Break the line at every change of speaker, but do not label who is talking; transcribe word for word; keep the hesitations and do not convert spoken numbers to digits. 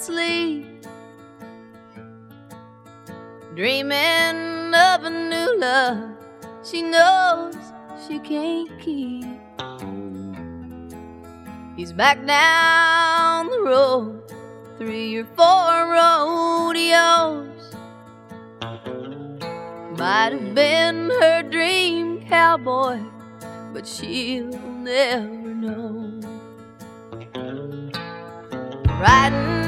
sleep, dreaming of a new love she knows she can't keep. He's back down the road, three or four rodeos. Might have been her dream cowboy, but she'll never know. Riding